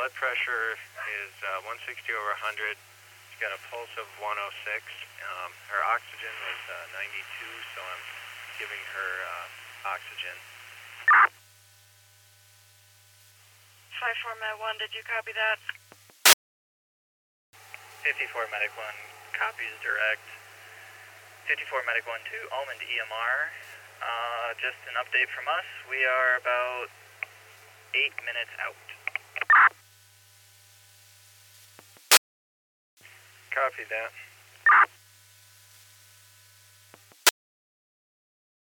blood pressure is 160 over 100. She's got a pulse of 106. Her oxygen was 92, so I'm giving her oxygen. 54 Med 1, did you copy that? 54 Medic 1 copies direct. 54 Medic 1 to Almond EMR. Just an update from us. We are about 8 minutes out. Copy that.